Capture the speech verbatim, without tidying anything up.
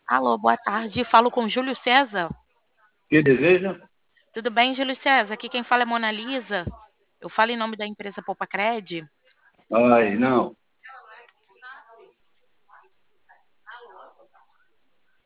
Alô, boa tarde. Falo com Júlio César. Que deseja? Tudo bem, Júlio César? Aqui quem fala é Mona Lisa. Eu falo em nome da empresa Poupa Cred. Ai, não.